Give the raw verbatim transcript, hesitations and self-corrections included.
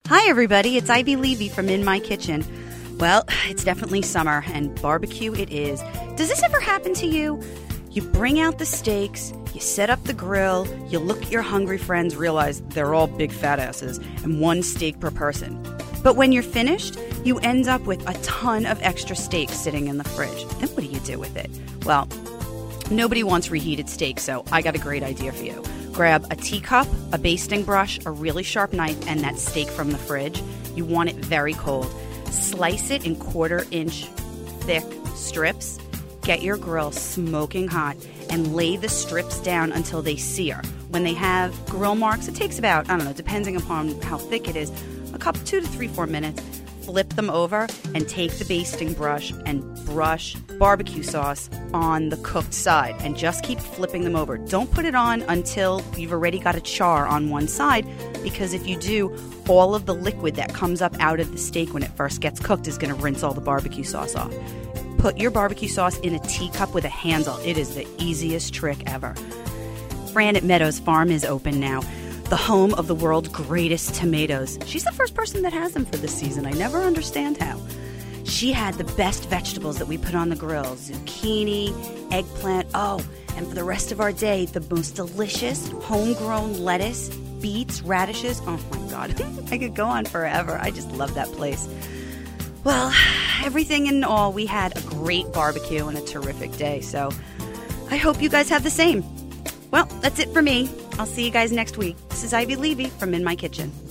Hi, everybody. It's Ivy Levy from In My Kitchen. Well, it's definitely summer, and barbecue it is. Does this ever happen to you? You bring out the steaks, you set up the grill, you look at your hungry friends, realize they're all big fat asses, and one steak per person. But when you're finished, you end up with a ton of extra steak sitting in the fridge. Then what do you do with it? Well, nobody wants reheated steak, so I got a great idea for you. Grab a teacup, a basting brush, a really sharp knife, and that steak from the fridge. You want it very cold. Slice it in quarter-inch thick strips. Get your grill smoking hot and lay the strips down until they sear. When they have grill marks, it takes about, I don't know, depending upon how thick it is, a couple, two to three, four minutes. Flip them over and take the basting brush and brush barbecue sauce on the cooked side and just keep flipping them over. Don't put it on until you've already got a char on one side, because if you do, all of the liquid that comes up out of the steak when it first gets cooked is going to rinse all the barbecue sauce off. Put your barbecue sauce in a teacup with a handle. It is the easiest trick ever. Fran at Meadows Farm is open now, the home of the world's greatest tomatoes. She's the first person that has them for this season. I never understand how. She had the best vegetables that we put on the grill. Zucchini, eggplant, oh, and for the rest of our day, the most delicious homegrown lettuce, beets, radishes. Oh my God, I could go on forever. I just love that place. Well, everything in all, we had a great barbecue and a terrific day. So I hope you guys have the same. Well, that's it for me. I'll see you guys next week. This is Ivy Levy from In My Kitchen.